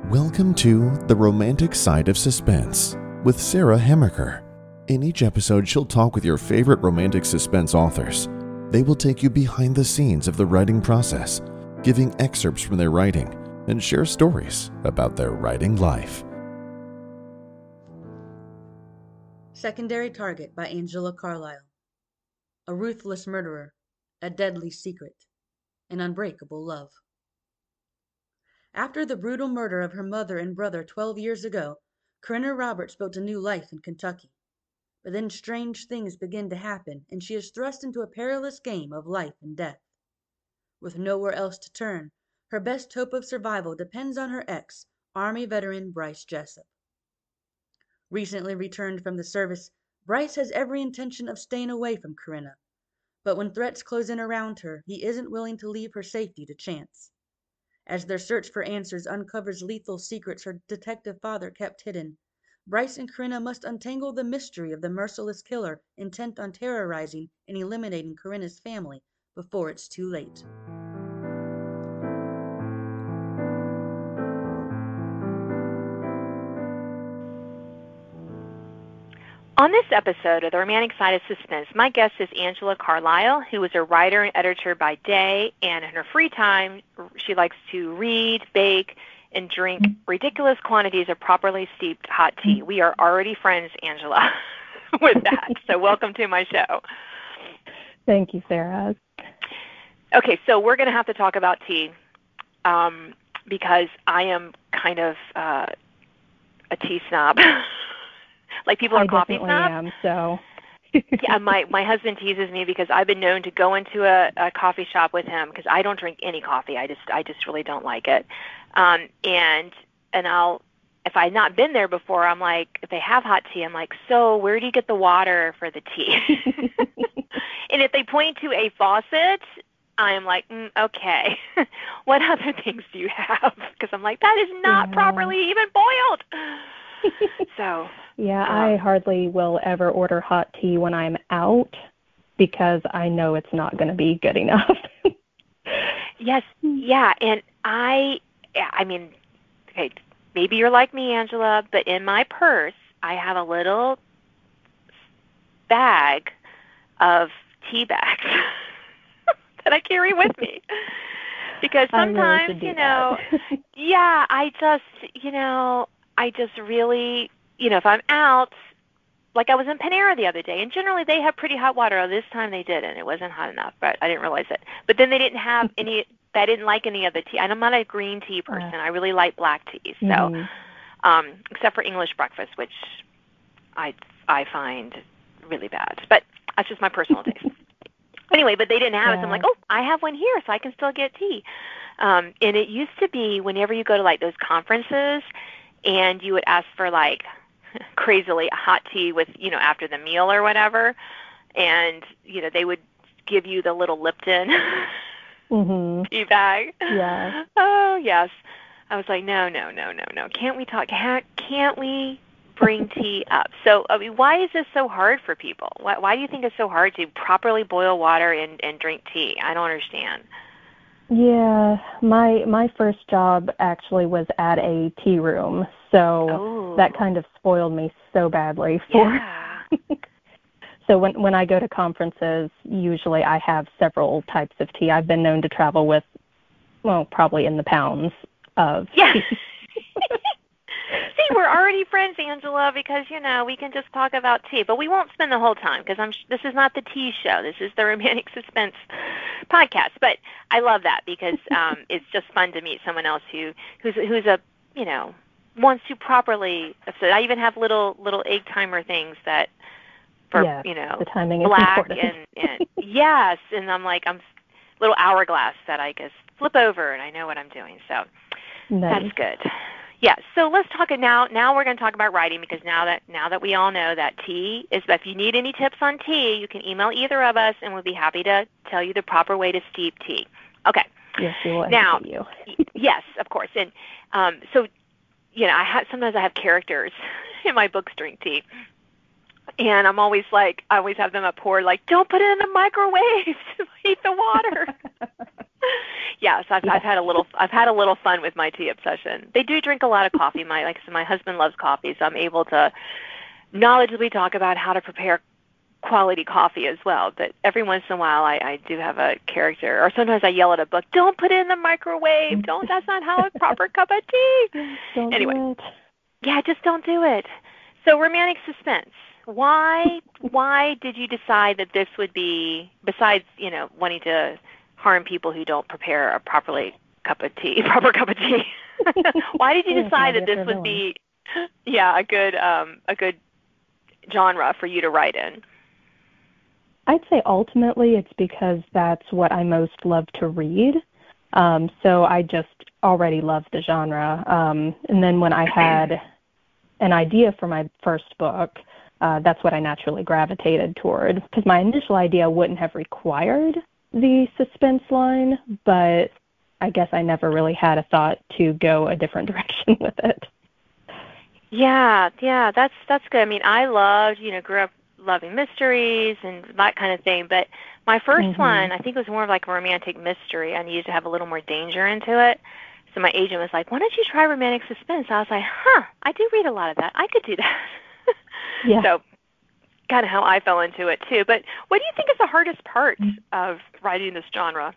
Welcome to The Romantic Side of Suspense with Sarah Hemaker. In each episode, she'll talk with your favorite romantic suspense authors. They will take you behind the scenes of the writing process, giving excerpts from their writing, and share stories about their writing life. Secondary Target by Angela Carlisle. A ruthless murderer, a deadly secret, an unbreakable love. After the brutal murder of her mother and brother 12 years ago, Corinna Roberts built a new life in Kentucky. But then strange things begin to happen, and she is thrust into a perilous game of life and death. With nowhere else to turn, her best hope of survival depends on her ex, Army veteran Bryce Jessup. Recently returned from the service, Bryce has every intention of staying away from Corinna. But when threats close in around her, he isn't willing to leave her safety to chance. As their search for answers uncovers lethal secrets her detective father kept hidden, Bryce and Corinna must untangle the mystery of the merciless killer intent on terrorizing and eliminating Corinna's family before it's too late. On this episode of The Romantic Side of Suspense, my guest is Angela Carlisle, who is a writer and editor by day, and in her free time, she likes to read, bake, and drink ridiculous quantities of properly steeped hot tea. We are already friends, Angela, with that. So welcome to my show. Thank you, Sarah. Okay, so we're going to have to talk about tea because I am kind of a tea snob. Like people are coffee snobs. I definitely am, so. Yeah, my husband teases me because I've been known to go into a coffee shop with him because I don't drink any coffee. I just really don't like it. And I'll, if I've not been there before, I'm like, if they have hot tea, I'm like, so where do you get the water for the tea? And if they point to a faucet, I'm like, okay, what other things do you have? Because I'm like, that is not properly even boiled. So. Yeah, I hardly will ever order hot tea when I'm out because I know it's not going to be good enough. Yes, yeah, and I mean, okay, maybe you're like me, Angela, but in my purse, I have a little bag of tea bags that I carry with me. Because sometimes, yeah, I just really, if I'm out, like I was in Panera the other day, and generally they have pretty hot water. Oh, this time they didn't. It wasn't hot enough, but I didn't realize it. But then they didn't have any, I didn't like any of the tea. And I'm not a green tea person. I really like black tea. So, except for English breakfast, which I find really bad. But that's just my personal taste. Anyway, but they didn't have it, so I'm like, oh, I have one here, so I can still get tea. And it used to be whenever you go to like those conferences, and you would ask for like crazily a hot tea with, after the meal or whatever, and, they would give you the little Lipton tea bag. Yeah. Oh, yes. I was like, no. Can't we talk? Can't we bring tea up? So, I mean, why is this so hard for people? Why do you think it's so hard to properly boil water and drink tea? I don't understand. Yeah, my first job actually was at a tea room, so that kind of spoiled me so badly. So when I go to conferences, usually I have several types of tea. I've been known to travel with, probably in the pounds of tea. See, we're already friends, Angela, because, we can just talk about tea. But we won't spend the whole time because this is not the tea show. This is the Romantic Suspense podcast. But I love that because it's just fun to meet someone else who's a, wants to properly. So I even have little egg timer things that for, the timing black is important. and yes. And I'm little hourglass that I just flip over and I know what I'm doing. So nice. That's good. Yeah, so let's talk now. Now we're going to talk about writing because now that we all know that tea is. If you need any tips on tea, you can email either of us, and we'll be happy to tell you the proper way to steep tea. Okay. Yes, we will now, educate you. Yes, of course. And so, sometimes I have characters in my books drink tea, and I'm always like, I always have them up pour like, don't put it in the microwave to heat the water. Yes, I've had a little fun with my tea obsession. They do drink a lot of coffee. Like I said, my husband loves coffee, so I'm able to knowledgeably talk about how to prepare quality coffee as well. But every once in a while, I do have a character, or sometimes I yell at a book, "Don't put it in the microwave! Don't! That's not how a proper cup of tea." Don't anyway, do it. Yeah, just don't do it. So romantic suspense. Why did you decide that this would be, besides wanting to harm people who don't prepare a proper cup of tea? Why did you decide that this would be, a good genre for you to write in? I'd say ultimately it's because that's what I most love to read. So I just already loved the genre. And then when I had an idea for my first book, that's what I naturally gravitated toward. Because my initial idea wouldn't have required the suspense line, but I guess I never really had a thought to go a different direction with it. Yeah, that's good. I mean, I loved, grew up loving mysteries and that kind of thing, but my first one, I think, was more of like a romantic mystery. I needed to have a little more danger into it. So my agent was like, "Why don't you try romantic suspense?" I was like, I do read a lot of that. I could do that. Yeah. So kind of how I fell into it too. But what do you think is the hardest part of writing this genre?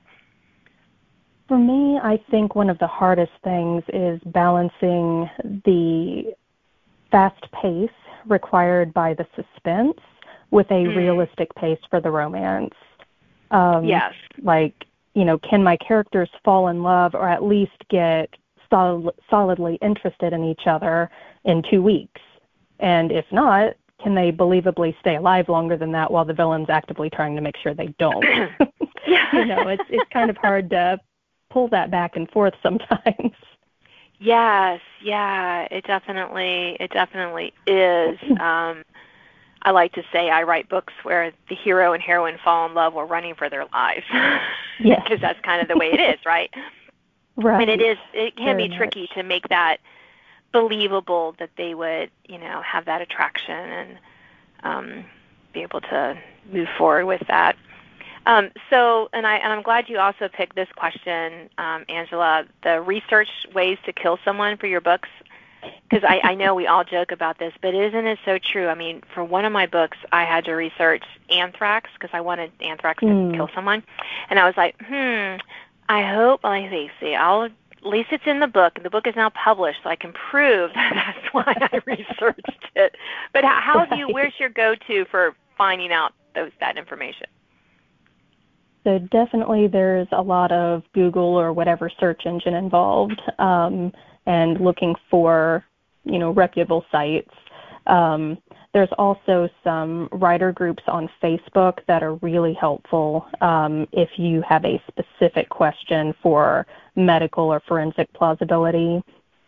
For me, I think one of the hardest things is balancing the fast pace required by the suspense with a realistic pace for the romance. Yes. Like, can my characters fall in love or at least get solidly interested in each other in 2 weeks? And if not, can they believably stay alive longer than that while the villain's actively trying to make sure they don't? It's kind of hard to pull that back and forth sometimes. Yes, it definitely is. I like to say I write books where the hero and heroine fall in love while running for their lives. Yes. Because that's kind of the way it is, right? Right. And it can be tricky to make that believable that they would, have that attraction and be able to move forward with that. So, and I'm glad you also picked this question, Angela, the research ways to kill someone for your books, because I know we all joke about this, but isn't it so true? I mean, for one of my books, I had to research anthrax because I wanted anthrax to kill someone, and I was like, I hope, let me see, at least it's in the book, and the book is now published, so I can prove that that's why I researched it. But where's your go-to for finding out that information? So definitely there's a lot of Google or whatever search engine involved, and looking for, reputable sites. There's also some writer groups on Facebook that are really helpful if you have a specific question for medical or forensic plausibility.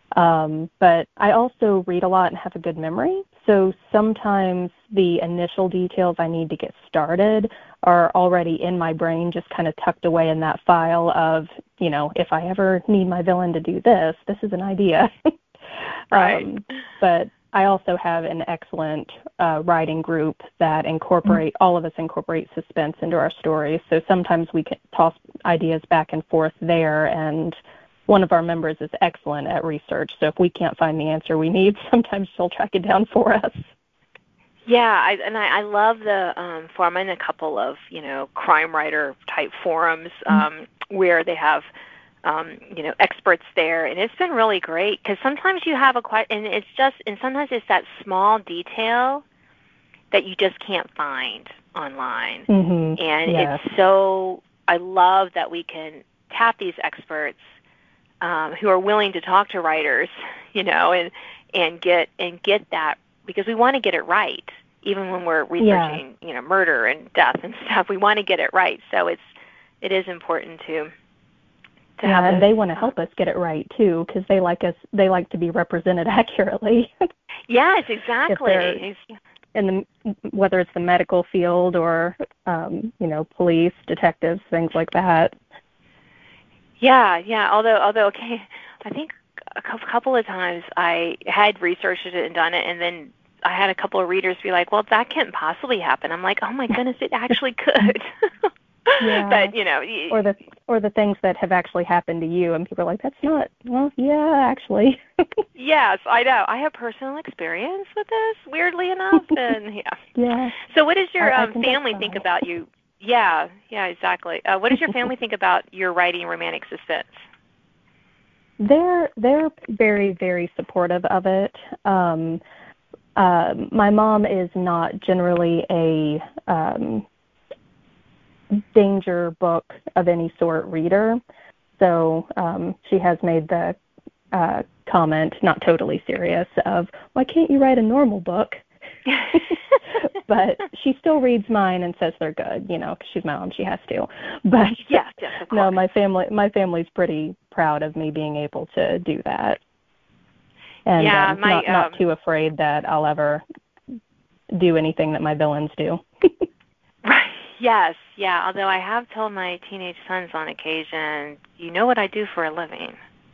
But I also read a lot and have a good memory. So sometimes the initial details I need to get started are already in my brain, just kind of tucked away in that file of, if I ever need my villain to do this is an idea. Right. But I also have an excellent writing group that all of us incorporate suspense into our stories. So sometimes we can toss ideas back and forth there, and one of our members is excellent at research. So if we can't find the answer we need, sometimes she'll track it down for us. Yeah, I love the forum. I'm in a couple of crime writer type forums where they have experts there, and it's been really great because sometimes you have and sometimes it's that small detail that you just can't find online, and it's so. I love that we can tap these experts who are willing to talk to writers, and get that, because we want to get it right, even when we're researching, murder and death and stuff. We want to get it right, so it is important to have. And they want to help us get it right too, because they like to be represented accurately. Yes, exactly. Whether it's the medical field or police, detectives, things like that. Yeah. Although, okay, I think a couple of times I had researched it and done it, and then I had a couple of readers be like, "Well, that can't possibly happen." I'm like, "Oh my goodness, it actually could." Yeah. But, or the things that have actually happened to you, and people are like, that's not, well, yeah, actually. Yes, I know. I have personal experience with this, weirdly enough, and yeah. Yeah. So what does your I can family think about you? Yeah, exactly. What does your family think about your writing romantic suspense? They're very, very supportive of it. My mom is not generally a danger book of any sort reader, so she has made the comment, not totally serious, of, why can't you write a normal book? But she still reads mine and says they're good, because she's my mom, she has to. But yes, of course. No, my family's pretty proud of me being able to do that. And not too afraid that I'll ever do anything that my villains do. Right. Yes. Yeah. Although I have told my teenage sons on occasion, you know what I do for a living.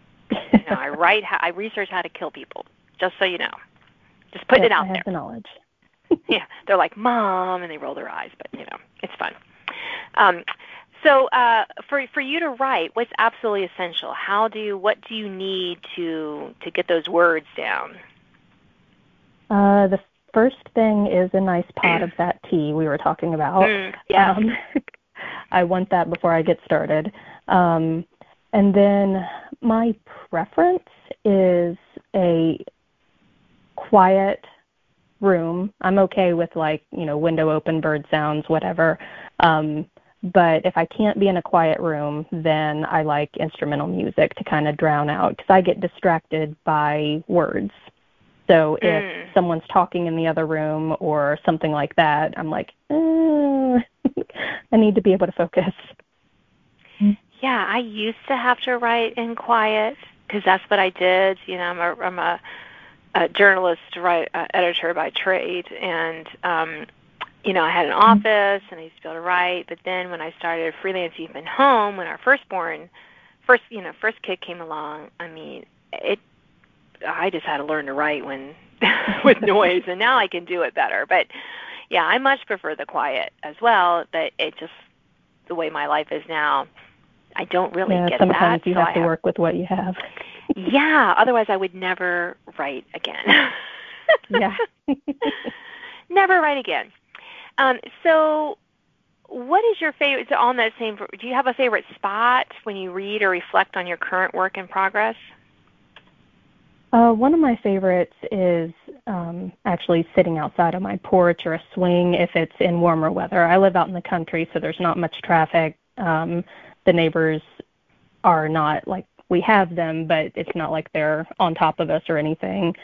I research how to kill people. Just so you know. Just putting it out there. I have the knowledge. Yeah. They're like, Mom, and they roll their eyes, but it's fun. So for you to write, what's absolutely essential? What do you need to get those words down? The first thing is a nice pot of that tea we were talking about. Yeah. I want that before I get started. And then my preference is a quiet room. I'm okay with window open, bird sounds, whatever. But if I can't be in a quiet room, then I like instrumental music to kind of drown out, because I get distracted by words. So if someone's talking in the other room or something like that, I'm like, I need to be able to focus. Yeah, I used to have to write in quiet because that's what I did. I'm a journalist, editor by trade, and I had an office and I used to be able to write. But then when I started freelance even home, when our first kid came along, I just had to learn to write when with noise, and now I can do it better. But yeah, I much prefer the quiet as well. But it just the way my life is now, I don't really get that. Sometimes you have to work with what you have. Yeah, otherwise I would never write again. Yeah. Never write again. So what is your favorite, on that same, do you have a favorite spot when you read or reflect on your current work in progress? One of my favorites is actually sitting outside on my porch or a swing if it's in warmer weather. I live out in the country, so there's not much traffic. The neighbors are not like, we have them, but it's not like they're on top of us or anything.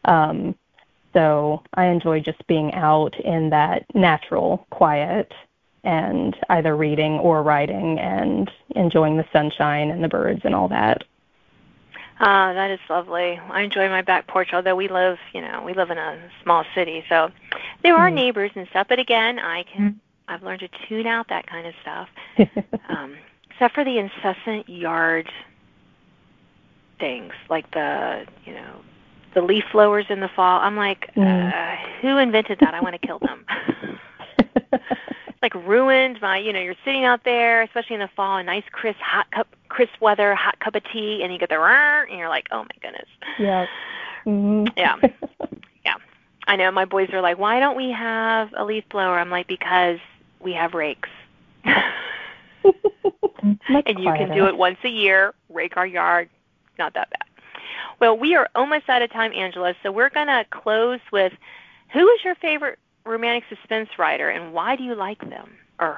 So I enjoy just being out in that natural quiet and either reading or writing and enjoying the sunshine and the birds and all that. That is lovely. I enjoy my back porch, although we live in a small city, so there are neighbors and stuff. But again, I've learned to tune out that kind of stuff, except for the incessant yard things, like the leaf blowers in the fall. I'm like, who invented that? I want to kill them. Like ruined my, you're sitting out there, especially in the fall, a nice crisp weather, hot cup of tea, and you get the and you're like, oh my goodness. Yeah. Mm-hmm. Yeah. Yeah. I know my boys are like, why don't we have a leaf blower? I'm like, because we have rakes. And you can do it once a year, rake our yard. Not that bad. Well, we are almost out of time, Angela, so we're going to close with, who is your favorite romantic suspense writer, and why do you like them?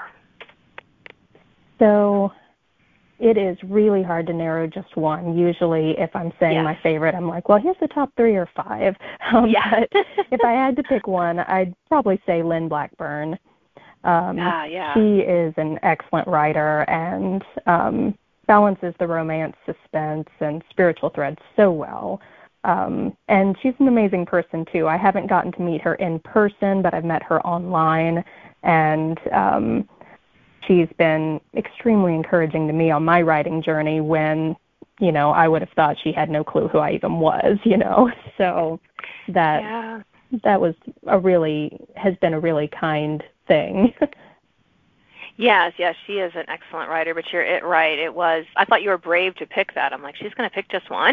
So it is really hard to narrow just one. Usually if I'm saying my favorite, I'm like, well, here's the top 3 or 5. But if I had to pick one, I'd probably say Lynn Blackburn. She is an excellent writer and balances the romance, suspense, and spiritual threads so well. And she's an amazing person, too. I haven't gotten to meet her in person, but I've met her online, and she's been extremely encouraging to me on my writing journey when, I would have thought she had no clue who I even was, So that was has been a really kind thing. Yes, she is an excellent writer, but you're right. I thought you were brave to pick that. I'm like, she's going to pick just one.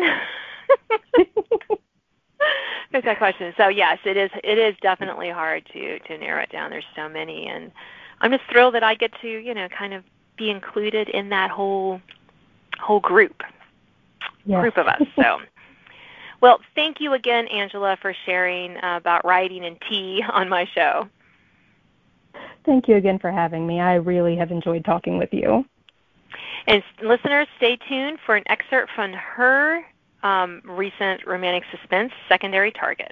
Pick that question. So yes, it is definitely hard to narrow it down. There's so many, and I'm just thrilled that I get to, kind of be included in that whole group of us. So, well, thank you again, Angela, for sharing about writing and tea on my show. Thank you again for having me. I really have enjoyed talking with you. And listeners, stay tuned for an excerpt from her recent romantic suspense, Secondary Target.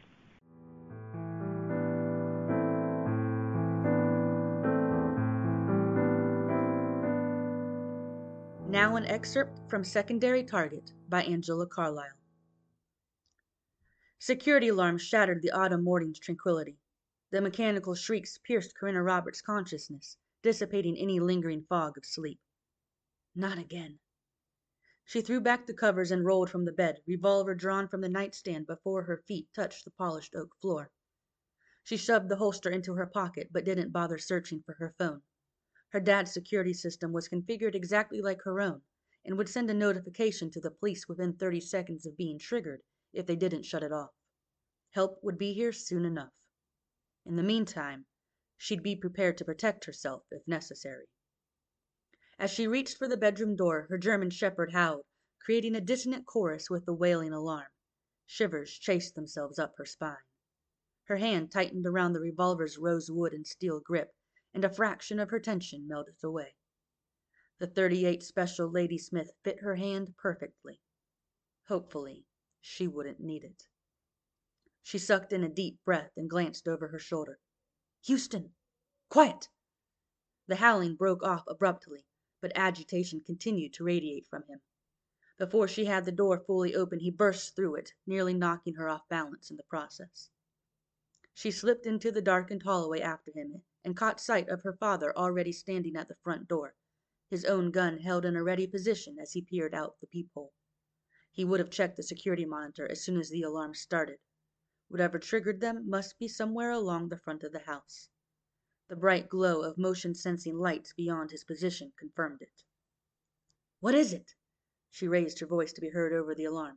Now an excerpt from Secondary Target by Angela Carlisle. Security alarms shattered the autumn morning's tranquility. The mechanical shrieks pierced Corinna Roberts' consciousness, dissipating any lingering fog of sleep. Not again. She threw back the covers and rolled from the bed, revolver drawn from the nightstand before her feet touched the polished oak floor. She shoved the holster into her pocket, but didn't bother searching for her phone. Her dad's security system was configured exactly like her own, and would send a notification to the police within 30 seconds of being triggered if they didn't shut it off. Help would be here soon enough. In the meantime, she'd be prepared to protect herself if necessary. As she reached for the bedroom door, her German shepherd howled, creating a dissonant chorus with the wailing alarm. Shivers chased themselves up her spine. Her hand tightened around the revolver's rosewood and steel grip, and a fraction of her tension melted away. The .38 Special Ladysmith fit her hand perfectly. Hopefully, she wouldn't need it. She sucked in a deep breath and glanced over her shoulder. Houston! Quiet! The howling broke off abruptly, but agitation continued to radiate from him. Before she had the door fully open, he burst through it, nearly knocking her off balance in the process. She slipped into the darkened hallway after him and caught sight of her father already standing at the front door, his own gun held in a ready position as he peered out the peephole. He would have checked the security monitor as soon as the alarm started. Whatever triggered them must be somewhere along the front of the house. The bright glow of motion-sensing lights beyond his position confirmed it. What is it? She raised her voice to be heard over the alarm.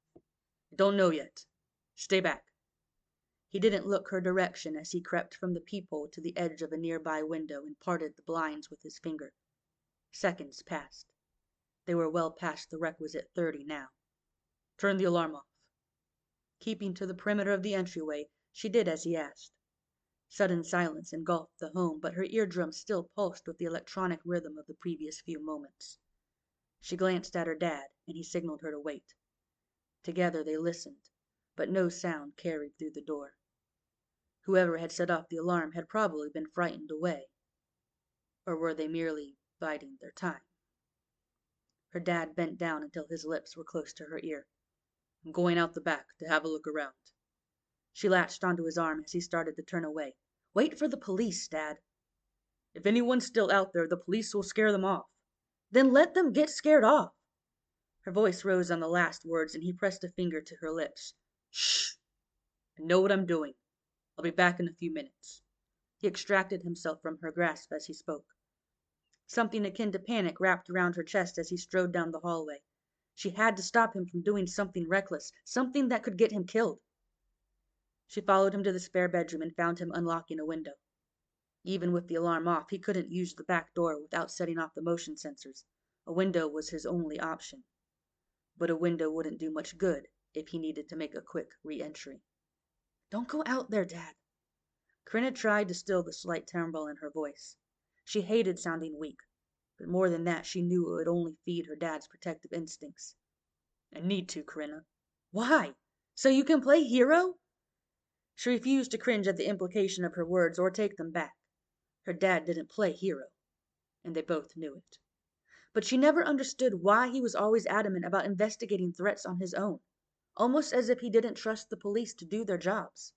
I don't know yet. Stay back. He didn't look her direction as he crept from the peephole to the edge of a nearby window and parted the blinds with his finger. Seconds passed. They were well past the requisite 30 now. Turn the alarm off. Keeping to the perimeter of the entryway, she did as he asked. Sudden silence engulfed the home, but her eardrums still pulsed with the electronic rhythm of the previous few moments. She glanced at her dad, and he signaled her to wait. Together they listened, but no sound carried through the door. Whoever had set off the alarm had probably been frightened away. Or were they merely biding their time? Her dad bent down until his lips were close to her ear. I'm going out the back to have a look around. She latched onto his arm as he started to turn away. Wait for the police, Dad. If anyone's still out there, the police will scare them off. Then let them get scared off. Her voice rose on the last words, and he pressed a finger to her lips. Shh! I know what I'm doing. I'll be back in a few minutes. He extracted himself from her grasp as he spoke. Something akin to panic wrapped around her chest as he strode down the hallway. She had to stop him from doing something reckless, something that could get him killed. She followed him to the spare bedroom and found him unlocking a window. Even with the alarm off, he couldn't use the back door without setting off the motion sensors. A window was his only option. But a window wouldn't do much good if he needed to make a quick re-entry. Don't go out there, Dad. Corinna tried to still the slight tremble in her voice. She hated sounding weak, but more than that, she knew it would only feed her dad's protective instincts. I need to, Corinna. Why? So you can play hero? She refused to cringe at the implication of her words or take them back. Her dad didn't play hero, and they both knew it. But she never understood why he was always adamant about investigating threats on his own, almost as if he didn't trust the police to do their jobs.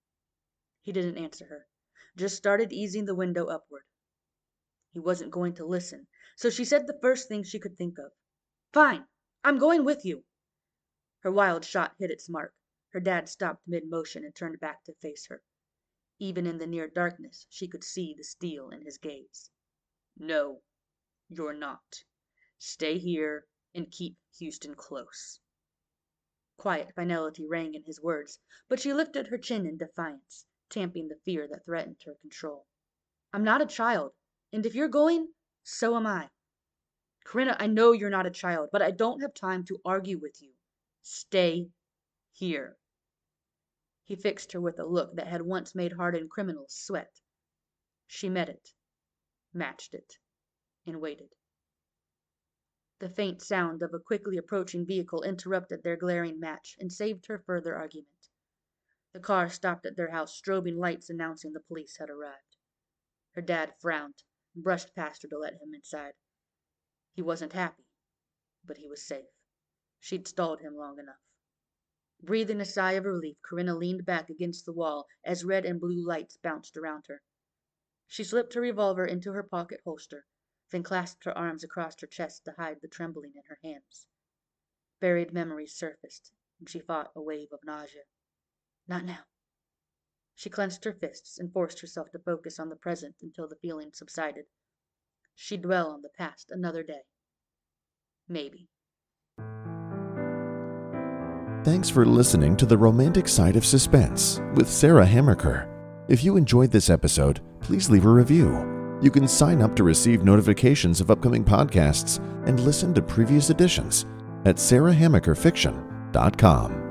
He didn't answer her, just started easing the window upward. He wasn't going to listen, so she said the first thing she could think of. Fine, I'm going with you. Her wild shot hit its mark. Her dad stopped mid-motion and turned back to face her. Even in the near darkness, she could see the steel in his gaze. No, you're not. Stay here and keep Houston close. Quiet finality rang in his words, but she lifted her chin in defiance, tamping the fear that threatened her control. I'm not a child, and if you're going, so am I. Corinna, I know you're not a child, but I don't have time to argue with you. Stay here. He fixed her with a look that had once made hardened criminals sweat. She met it, matched it, and waited. The faint sound of a quickly approaching vehicle interrupted their glaring match and saved her further argument. The car stopped at their house, strobing lights announcing the police had arrived. Her dad frowned and brushed past her to let him inside. He wasn't happy, but he was safe. She'd stalled him long enough. Breathing a sigh of relief, Corinna leaned back against the wall as red and blue lights bounced around her. She slipped her revolver into her pocket holster, then clasped her arms across her chest to hide the trembling in her hands. Buried memories surfaced, and she fought a wave of nausea. Not now. She clenched her fists and forced herself to focus on the present until the feeling subsided. She'd dwell on the past another day. Maybe. Thanks for listening to The Romantic Side of Suspense with Sarah Hammaker. If you enjoyed this episode, please leave a review. You can sign up to receive notifications of upcoming podcasts and listen to previous editions at sarahhammakerfiction.com.